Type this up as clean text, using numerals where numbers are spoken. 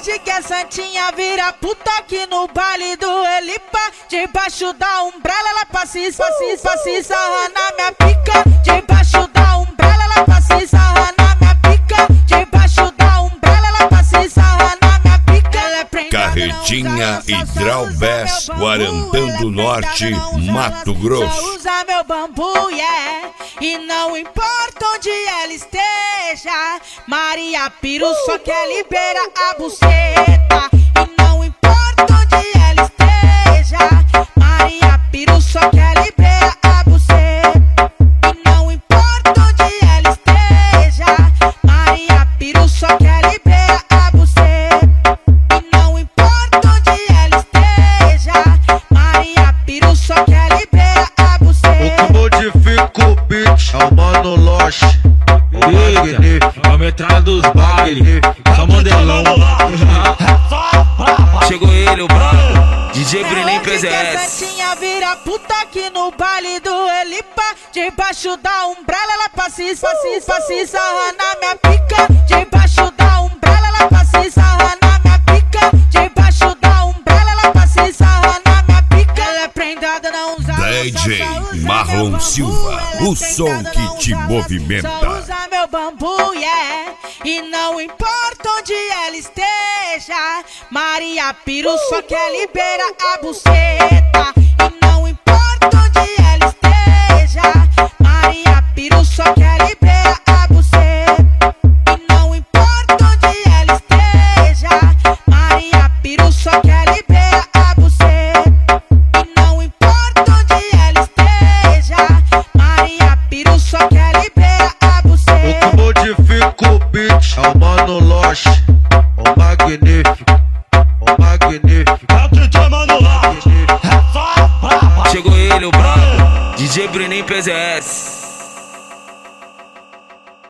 pode que a santinha vira puta aqui no baile do Elipa. Debaixo da umbrella ela passa e sarra na minha pica. Debaixo da umbrella ela passa e sarra na minha pica. Debaixo da umbrella ela passa e sarra na minha pica. Ela é prendada, Carretinha Hidrobest, Guarantã do Norte, Mato Grosso. Usa meu bambu, yeah. E não importa onde ela esteja, Maria Piru só quer liberar a buceta. E não importa onde ela esteja, Maria Piru só quer liberar a buceta. E não importa onde ela esteja, Maria Piru só quer liberar a buceta. E não importa onde ela esteja, Maria Piru só quer liberar a buceta. O que modifica o beat é o Mano Loche, o magnífico, a metralha dos bailes, só modelão. Chegou ele, o brabo, DJ Brenin PZS. A santinha vira puta aqui no baile do Elipa. Debaixo da umbrella ela passa e sarra na minha pica. Debaixo da umbrella ela passa e sarra na minha pica. Debaixo da umbrella ela passa e sarra na minha pica. Ela é prendada, não usa DJ Marlon Silva, o som que te movimenta. Só usa meu bambu, yeah. E não importa onde ela esteja, Maria Piru só quer liberar a buceta. E não importa onde ela esteja, Maria Piru só quer liberar a buceta. E não importa onde ela esteja, Maria Piru só quer liberar a buceta. E não importa onde ela esteja, Maria Piru só quer liberar a buceta. o que modifica o beat é o Mano Loche, o magnífico, o magnífico. Chegou ele, o brabo, DJ Brenin PZS.